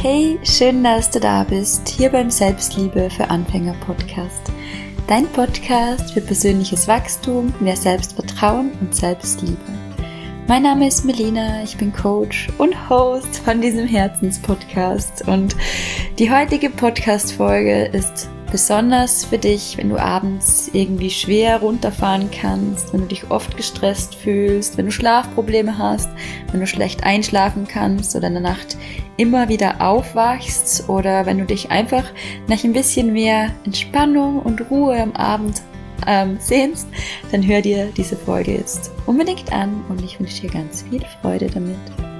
Hey, schön, dass du da bist, hier beim Selbstliebe für Anfänger Podcast. Dein Podcast für persönliches Wachstum, mehr Selbstvertrauen und Selbstliebe. Mein Name ist Melina, ich bin Coach und Host von diesem Herzenspodcast. Und die heutige Podcast-Folge ist besonders für dich, wenn du abends irgendwie schwer runterfahren kannst, wenn du dich oft gestresst fühlst, wenn du Schlafprobleme hast, wenn du schlecht einschlafen kannst oder in der Nacht immer wieder aufwachst oder wenn du dich einfach nach ein bisschen mehr Entspannung und Ruhe am Abend sehnst, dann hör dir diese Folge jetzt unbedingt an und ich wünsche dir ganz viel Freude damit.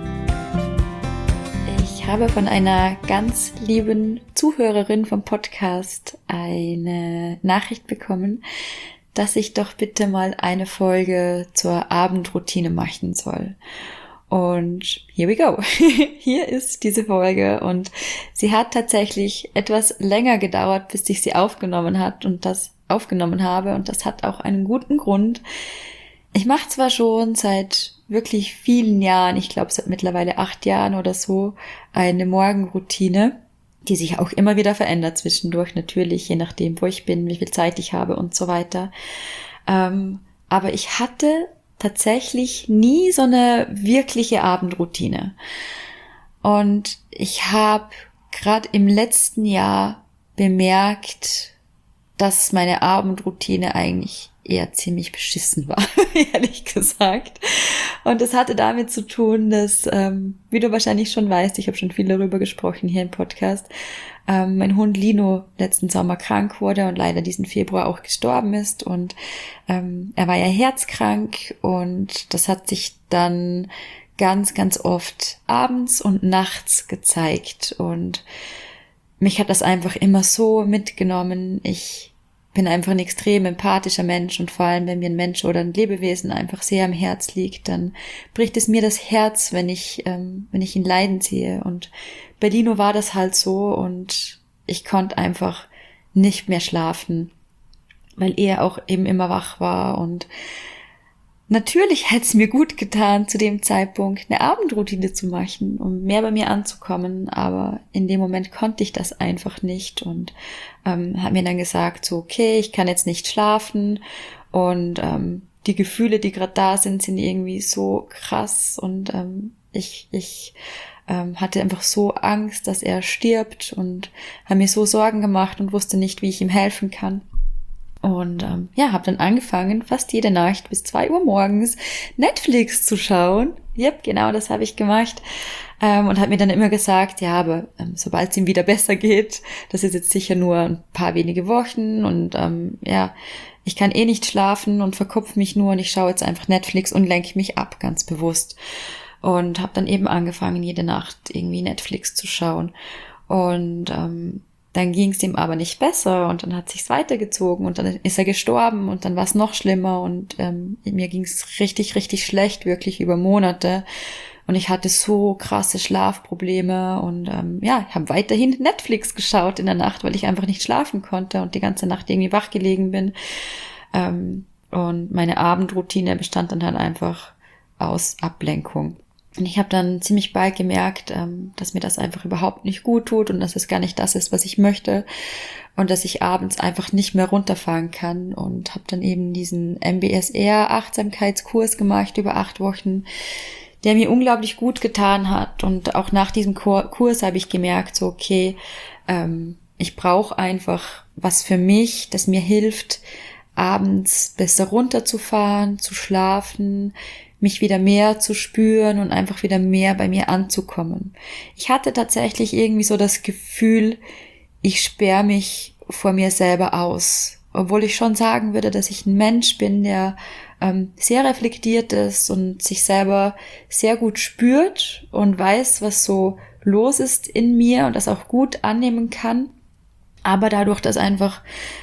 Ich habe von einer ganz lieben Zuhörerin vom Podcast eine Nachricht bekommen, dass ich doch bitte mal eine Folge zur Abendroutine machen soll. Und here we go. Hier ist diese Folge und sie hat tatsächlich etwas länger gedauert, bis ich sie aufgenommen habe und das hat auch einen guten Grund. Ich mache zwar schon seit wirklich vielen Jahren, ich glaube seit mittlerweile 8 Jahren oder so, eine Morgenroutine, die sich auch immer wieder verändert zwischendurch, natürlich, je nachdem, wo ich bin, wie viel Zeit ich habe und so weiter. Aber ich hatte tatsächlich nie so eine wirkliche Abendroutine. Und ich habe gerade im letzten Jahr bemerkt, dass meine Abendroutine eigentlich eher ziemlich beschissen war, ehrlich gesagt. Und das hatte damit zu tun, dass, wie du wahrscheinlich schon weißt, ich habe schon viel darüber gesprochen hier im Podcast, mein Hund Lino letzten Sommer krank wurde und leider diesen Februar auch gestorben ist. Und er war ja herzkrank und das hat sich dann ganz, ganz oft abends und nachts gezeigt. Und mich hat das einfach immer so mitgenommen. Ich bin einfach ein extrem empathischer Mensch und vor allem, wenn mir ein Mensch oder ein Lebewesen einfach sehr am Herz liegt, dann bricht es mir das Herz, wenn ich ihn leiden sehe. Und bei Lino war das halt so und ich konnte einfach nicht mehr schlafen, weil er auch eben immer wach war. Und natürlich hätte es mir gut getan, zu dem Zeitpunkt eine Abendroutine zu machen, um mehr bei mir anzukommen, aber in dem Moment konnte ich das einfach nicht und habe mir dann gesagt, so okay, ich kann jetzt nicht schlafen und die Gefühle, die gerade da sind irgendwie so krass und ich hatte einfach so Angst, dass er stirbt und habe mir so Sorgen gemacht und wusste nicht, wie ich ihm helfen kann. Und habe dann angefangen, fast jede Nacht bis 2 Uhr morgens Netflix zu schauen. Yep, genau, das habe ich gemacht. Und habe mir dann immer gesagt, ja, aber sobald es ihm wieder besser geht, das ist jetzt sicher nur ein paar wenige Wochen und ich kann eh nicht schlafen und verkopfe mich nur und ich schaue jetzt einfach Netflix und lenke mich ab, ganz bewusst. Und habe dann eben angefangen, jede Nacht irgendwie Netflix zu schauen. Und dann ging es ihm aber nicht besser und dann hat sich's weitergezogen und dann ist er gestorben und dann war es noch schlimmer und mir ging es richtig, richtig schlecht, wirklich über Monate und ich hatte so krasse Schlafprobleme und ich habe weiterhin Netflix geschaut in der Nacht, weil ich einfach nicht schlafen konnte und die ganze Nacht irgendwie wach gelegen bin und meine Abendroutine bestand dann halt einfach aus Ablenkung. Und ich habe dann ziemlich bald gemerkt, dass mir das einfach überhaupt nicht gut tut und dass es gar nicht das ist, was ich möchte und dass ich abends einfach nicht mehr runterfahren kann und habe dann eben diesen MBSR Achtsamkeitskurs gemacht über 8 Wochen, der mir unglaublich gut getan hat und auch nach diesem Kurs habe ich gemerkt, so okay, ich brauche einfach was für mich, das mir hilft, abends besser runterzufahren, zu schlafen, mich wieder mehr zu spüren und einfach wieder mehr bei mir anzukommen. Ich hatte tatsächlich irgendwie so das Gefühl, ich sperre mich vor mir selber aus. Obwohl ich schon sagen würde, dass ich ein Mensch bin, der sehr reflektiert ist und sich selber sehr gut spürt und weiß, was so los ist in mir und das auch gut annehmen kann. Aber dadurch, dass einfach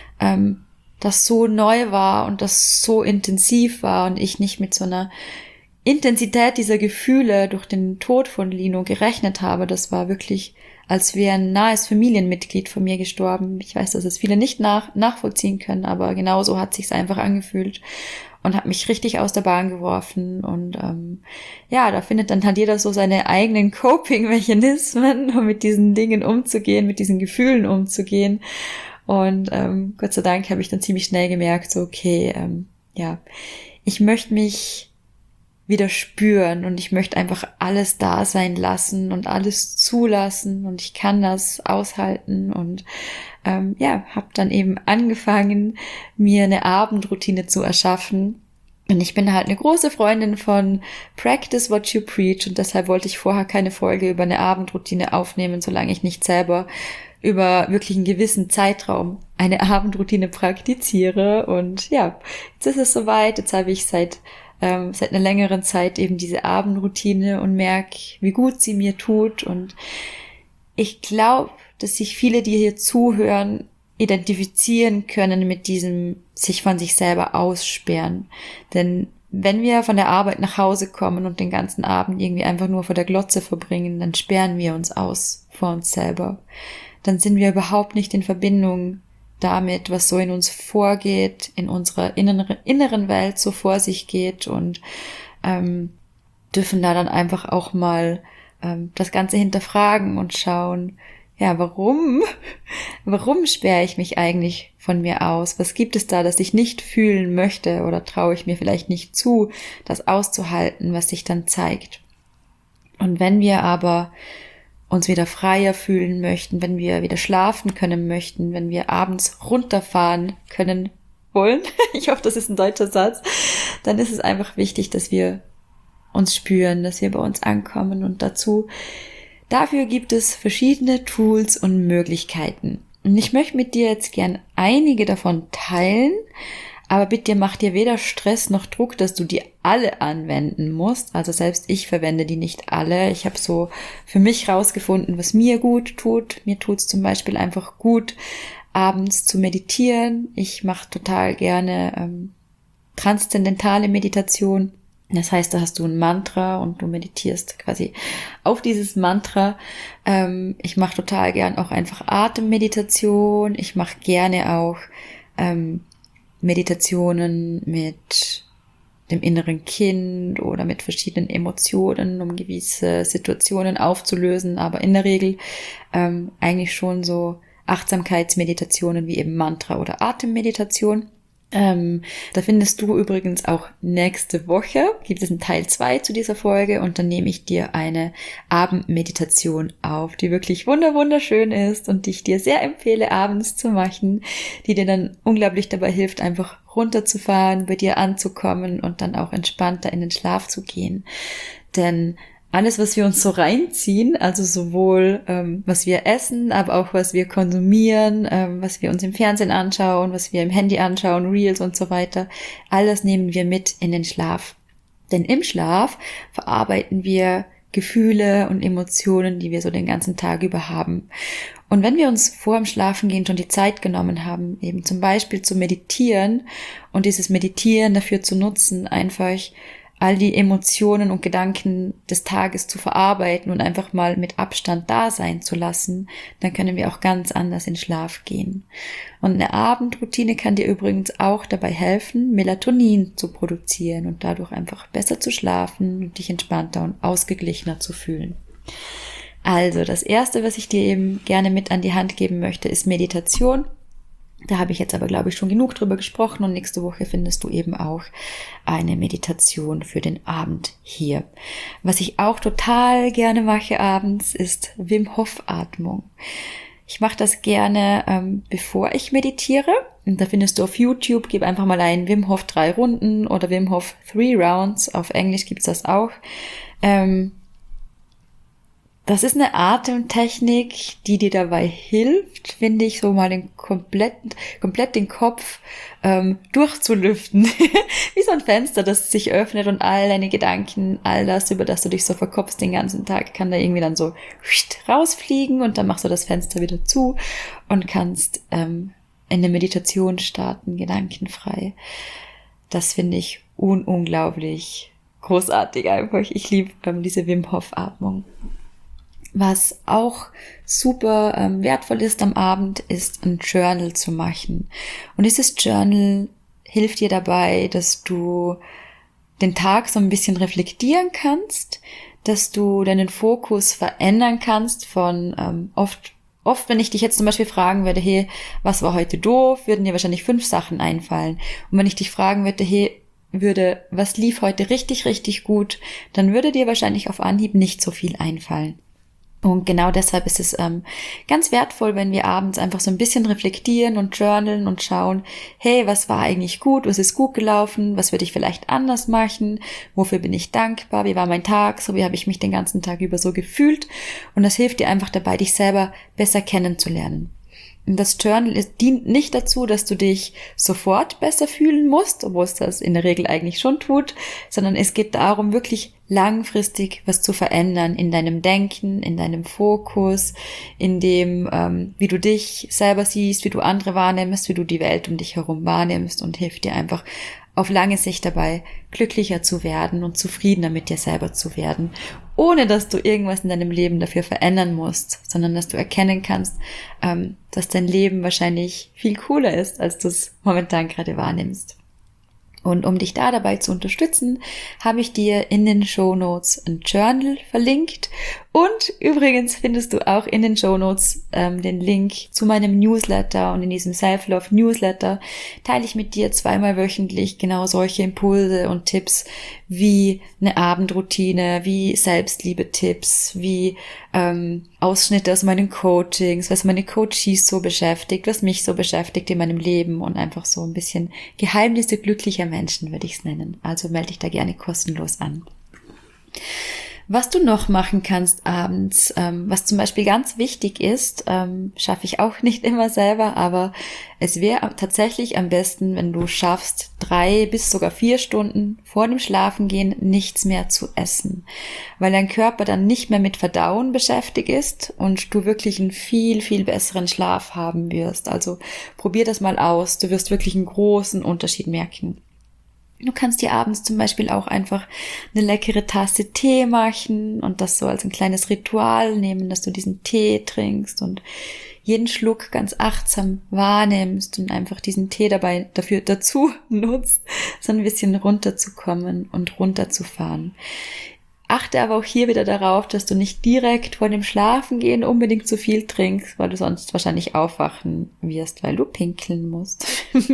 das so neu war und das so intensiv war und ich nicht mit so einer Intensität dieser Gefühle durch den Tod von Lino gerechnet habe, das war wirklich, als wäre ein nahes Familienmitglied von mir gestorben. Ich weiß, dass es viele nicht nachvollziehen können, aber genauso hat sich's einfach angefühlt. und hat mich richtig aus der Bahn geworfen. Und da findet dann halt jeder so seine eigenen Coping-Mechanismen, um mit diesen Dingen umzugehen, mit diesen Gefühlen umzugehen. Und Gott sei Dank habe ich dann ziemlich schnell gemerkt, so okay, ich möchte mich wieder spüren und ich möchte einfach alles da sein lassen und alles zulassen und ich kann das aushalten und habe dann eben angefangen, mir eine Abendroutine zu erschaffen. Und ich bin halt eine große Freundin von Practice what you preach und deshalb wollte ich vorher keine Folge über eine Abendroutine aufnehmen, solange ich nicht selber über wirklich einen gewissen Zeitraum eine Abendroutine praktiziere. Und ja, jetzt ist es soweit. Jetzt habe ich seit einer längeren Zeit eben diese Abendroutine und merke, wie gut sie mir tut. Und ich glaube, dass sich viele, die hier zuhören, identifizieren können mit diesem sich von sich selber aussperren. Denn wenn wir von der Arbeit nach Hause kommen und den ganzen Abend irgendwie einfach nur vor der Glotze verbringen, dann sperren wir uns aus vor uns selber. Dann sind wir überhaupt nicht in Verbindung damit, was so in uns vorgeht, in unserer inneren Welt so vor sich geht und dürfen da dann einfach auch mal das Ganze hinterfragen und schauen, ja, warum sperre ich mich eigentlich von mir aus? Was gibt es da, das ich nicht fühlen möchte oder traue ich mir vielleicht nicht zu, das auszuhalten, was sich dann zeigt? Und wenn wir aber uns wieder freier fühlen möchten, wenn wir wieder schlafen können möchten, wenn wir abends runterfahren können wollen, ich hoffe, das ist ein deutscher Satz, dann ist es einfach wichtig, dass wir uns spüren, dass wir bei uns ankommen und dafür gibt es verschiedene Tools und Möglichkeiten. Und ich möchte mit dir jetzt gern einige davon teilen, aber bitte mach dir weder Stress noch Druck, dass du die alle anwenden musst. Also selbst ich verwende die nicht alle. Ich habe so für mich rausgefunden, was mir gut tut. Mir tut es zum Beispiel einfach gut, abends zu meditieren. Ich mache total gerne transzendentale Meditation. Das heißt, da hast du ein Mantra und du meditierst quasi auf dieses Mantra. Ich mache total gern auch einfach Atemmeditation. Ich mache gerne auch Meditationen mit dem inneren Kind oder mit verschiedenen Emotionen, um gewisse Situationen aufzulösen. Aber in der Regel eigentlich schon so Achtsamkeitsmeditationen wie eben Mantra oder Atemmeditation. Da findest du übrigens auch nächste Woche, gibt es einen Teil 2 zu dieser Folge und dann nehme ich dir eine Abendmeditation auf, die wirklich wunderschön ist und die ich dir sehr empfehle, abends zu machen, die dir dann unglaublich dabei hilft, einfach runterzufahren, bei dir anzukommen und dann auch entspannter in den Schlaf zu gehen. Denn alles, was wir uns so reinziehen, also sowohl was wir essen, aber auch was wir konsumieren, was wir uns im Fernsehen anschauen, was wir im Handy anschauen, Reels und so weiter, alles nehmen wir mit in den Schlaf. Denn im Schlaf verarbeiten wir Gefühle und Emotionen, die wir so den ganzen Tag über haben. Und wenn wir uns vor dem Schlafengehen schon die Zeit genommen haben, eben zum Beispiel zu meditieren und dieses Meditieren dafür zu nutzen, einfach all die Emotionen und Gedanken des Tages zu verarbeiten und einfach mal mit Abstand da sein zu lassen, dann können wir auch ganz anders in Schlaf gehen. Und eine Abendroutine kann dir übrigens auch dabei helfen, Melatonin zu produzieren und dadurch einfach besser zu schlafen und dich entspannter und ausgeglichener zu fühlen. Also das Erste, was ich dir eben gerne mit an die Hand geben möchte, ist Meditation. Da habe ich jetzt aber, glaube ich, schon genug drüber gesprochen und nächste Woche findest du eben auch eine Meditation für den Abend hier. Was ich auch total gerne mache abends, ist Wim Hof Atmung. Ich mache das gerne, bevor ich meditiere. Und da findest du auf YouTube, gib einfach mal ein Wim Hof 3 Runden oder Wim Hof 3 Rounds. Auf Englisch gibt's das auch. Das ist eine Atemtechnik, die dir dabei hilft, finde ich, so mal komplett den Kopf durchzulüften. Wie so ein Fenster, das sich öffnet und all deine Gedanken, all das, über das du dich so verkopfst den ganzen Tag, kann da irgendwie dann so rausfliegen und dann machst du das Fenster wieder zu und kannst in eine Meditation starten, gedankenfrei. Das finde ich unglaublich großartig einfach. Ich liebe diese Wim Hof Atmung. Was auch super wertvoll ist am Abend, ist ein Journal zu machen. Und dieses Journal hilft dir dabei, dass du den Tag so ein bisschen reflektieren kannst, dass du deinen Fokus verändern kannst von oft, wenn ich dich jetzt zum Beispiel fragen würde, hey, was war heute doof, würden dir wahrscheinlich 5 Sachen einfallen. Und wenn ich dich fragen würde, was lief heute richtig, richtig gut, dann würde dir wahrscheinlich auf Anhieb nicht so viel einfallen. Und genau deshalb ist es ganz wertvoll, wenn wir abends einfach so ein bisschen reflektieren und journalen und schauen, hey, was war eigentlich gut, was ist gut gelaufen, was würde ich vielleicht anders machen, wofür bin ich dankbar, wie war mein Tag, so wie habe ich mich den ganzen Tag über so gefühlt. Und das hilft dir einfach dabei, dich selber besser kennenzulernen. Und das Journal dient nicht dazu, dass du dich sofort besser fühlen musst, obwohl es das in der Regel eigentlich schon tut, sondern es geht darum, wirklich langfristig was zu verändern in deinem Denken, in deinem Fokus, in dem, wie du dich selber siehst, wie du andere wahrnimmst, wie du die Welt um dich herum wahrnimmst, und hilft dir einfach auf lange Sicht dabei, glücklicher zu werden und zufriedener mit dir selber zu werden, ohne dass du irgendwas in deinem Leben dafür verändern musst, sondern dass du erkennen kannst, dass dein Leben wahrscheinlich viel cooler ist, als du es momentan gerade wahrnimmst. Und um dich da dabei zu unterstützen, habe ich dir in den Shownotes ein Journal verlinkt. Und übrigens findest du auch in den Shownotes den Link zu meinem Newsletter. Und in diesem Self-Love-Newsletter teile ich mit dir 2-mal wöchentlich genau solche Impulse und Tipps wie eine Abendroutine, wie Selbstliebe-Tipps, wie Ausschnitte aus meinen Coachings, was meine Coaches so beschäftigt, was mich so beschäftigt in meinem Leben, und einfach so ein bisschen Geheimnisse glücklicher Menschen, würde ich es nennen. Also melde dich da gerne kostenlos an. Was du noch machen kannst abends, was zum Beispiel ganz wichtig ist, schaffe ich auch nicht immer selber, aber es wäre tatsächlich am besten, wenn du schaffst, 3 bis sogar 4 Stunden vor dem Schlafengehen nichts mehr zu essen, weil dein Körper dann nicht mehr mit Verdauen beschäftigt ist und du wirklich einen viel, viel besseren Schlaf haben wirst. Also probier das mal aus, du wirst wirklich einen großen Unterschied merken. Du kannst dir abends zum Beispiel auch einfach eine leckere Tasse Tee machen und das so als ein kleines Ritual nehmen, dass du diesen Tee trinkst und jeden Schluck ganz achtsam wahrnimmst und einfach diesen Tee dazu nutzt, so ein bisschen runterzukommen und runterzufahren. Achte aber auch hier wieder darauf, dass du nicht direkt vor dem Schlafengehen unbedingt zu viel trinkst, weil du sonst wahrscheinlich aufwachen wirst, weil du pinkeln musst.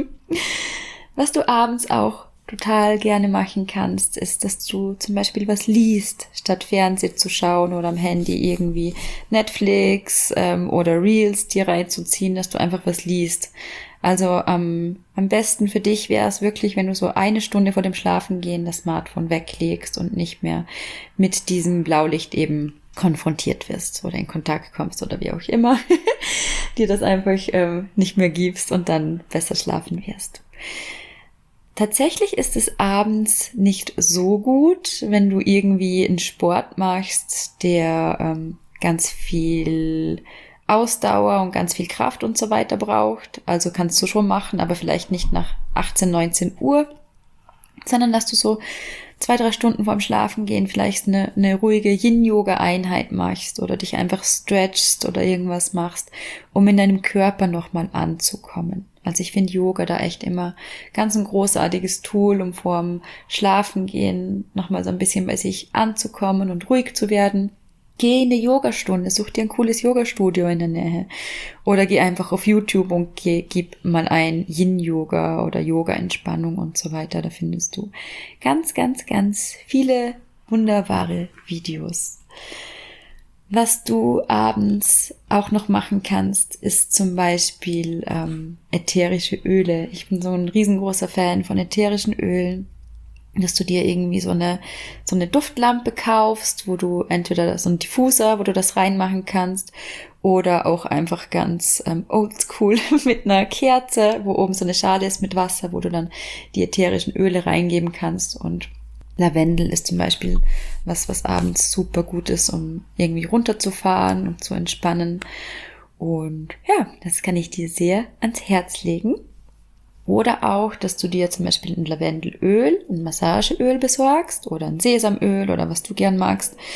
Was du abends auch total gerne machen kannst, ist, dass du zum Beispiel was liest, statt Fernsehen zu schauen oder am Handy irgendwie Netflix oder Reels dir reinzuziehen, dass du einfach was liest. Also am besten für dich wäre es wirklich, wenn du so 1 Stunde vor dem Schlafengehen das Smartphone weglegst und nicht mehr mit diesem Blaulicht eben konfrontiert wirst oder in Kontakt kommst oder wie auch immer, dir das einfach nicht mehr gibst und dann besser schlafen wirst. Tatsächlich ist es abends nicht so gut, wenn du irgendwie einen Sport machst, der ganz viel Ausdauer und ganz viel Kraft und so weiter braucht. Also kannst du schon machen, aber vielleicht nicht nach 18, 19 Uhr, sondern dass du so 2-3 Stunden vorm Schlafengehen vielleicht eine ruhige Yin-Yoga-Einheit machst oder dich einfach stretchst oder irgendwas machst, um in deinem Körper nochmal anzukommen. Also ich finde Yoga da echt immer ganz ein großartiges Tool, um vorm Schlafengehen nochmal so ein bisschen bei sich anzukommen und ruhig zu werden. Geh in eine Yogastunde, such dir ein cooles Yogastudio in der Nähe. Oder geh einfach auf YouTube und gib mal ein Yin-Yoga oder Yoga-Entspannung und so weiter. Da findest du ganz, ganz, ganz viele wunderbare Videos. Was du abends auch noch machen kannst, ist zum Beispiel ätherische Öle. Ich bin so ein riesengroßer Fan von ätherischen Ölen. Dass du dir irgendwie so eine Duftlampe kaufst, wo du entweder so einen Diffuser, wo du das reinmachen kannst, oder auch einfach ganz oldschool mit einer Kerze, wo oben so eine Schale ist mit Wasser, wo du dann die ätherischen Öle reingeben kannst. Und Lavendel ist zum Beispiel was abends super gut ist, um irgendwie runterzufahren und zu entspannen. Und ja, das kann ich dir sehr ans Herz legen. Oder auch, dass du dir zum Beispiel ein Lavendelöl, ein Massageöl besorgst oder ein Sesamöl oder was du gern magst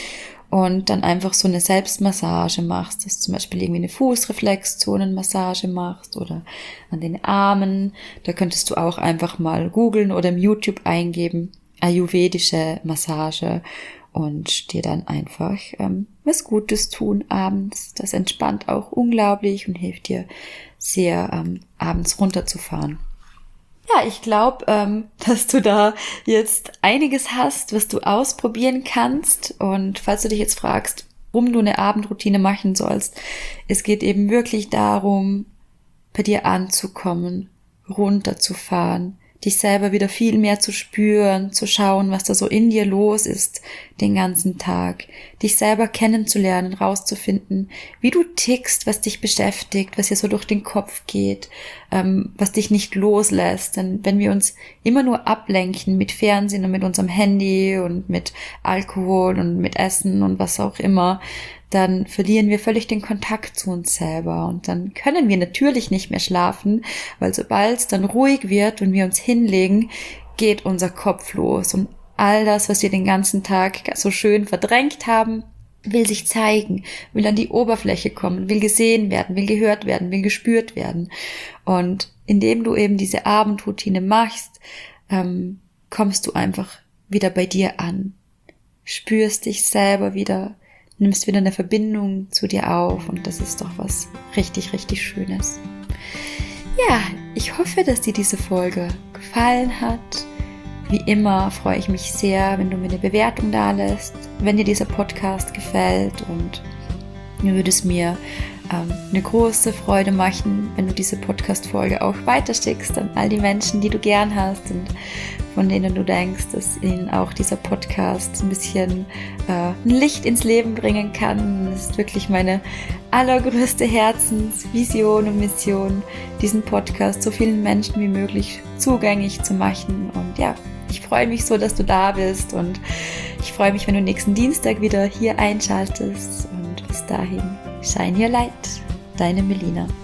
und dann einfach so eine Selbstmassage machst, dass du zum Beispiel irgendwie eine Fußreflexzonenmassage machst oder an den Armen. Da könntest du auch einfach mal googeln oder im YouTube eingeben, ayurvedische Massage, und dir dann einfach was Gutes tun abends. Das entspannt auch unglaublich und hilft dir sehr, abends runterzufahren. Ja, ich glaube, dass du da jetzt einiges hast, was du ausprobieren kannst. Und falls du dich jetzt fragst, warum du eine Abendroutine machen sollst, es geht eben wirklich darum, bei dir anzukommen, runterzufahren, dich selber wieder viel mehr zu spüren, zu schauen, was da so in dir los ist den ganzen Tag, dich selber kennenzulernen, rauszufinden, wie du tickst, was dich beschäftigt, was dir so durch den Kopf geht, was dich nicht loslässt. Denn wenn wir uns immer nur ablenken mit Fernsehen und mit unserem Handy und mit Alkohol und mit Essen und was auch immer, dann verlieren wir völlig den Kontakt zu uns selber und dann können wir natürlich nicht mehr schlafen, weil sobald es dann ruhig wird und wir uns hinlegen, geht unser Kopf los und all das, was wir den ganzen Tag so schön verdrängt haben, will sich zeigen, will an die Oberfläche kommen, will gesehen werden, will gehört werden, will gespürt werden. Und indem du eben diese Abendroutine machst, kommst du einfach wieder bei dir an, spürst dich selber wieder, nimmst wieder eine Verbindung zu dir auf und das ist doch was richtig, richtig Schönes. Ja, ich hoffe, dass dir diese Folge gefallen hat. Wie immer freue ich mich sehr, wenn du mir eine Bewertung dalässt, wenn dir dieser Podcast gefällt, und mir würde es mir eine große Freude machen, wenn du diese Podcast-Folge auch weiterschickst an all die Menschen, die du gern hast und von denen du denkst, dass ihnen auch dieser Podcast ein bisschen ein Licht ins Leben bringen kann. Das ist wirklich meine allergrößte Herzensvision und Mission, diesen Podcast so vielen Menschen wie möglich zugänglich zu machen. Und ja, ich freue mich so, dass du da bist, und ich freue mich, wenn du nächsten Dienstag wieder hier einschaltest, und bis dahin, shine your light, deine Melina.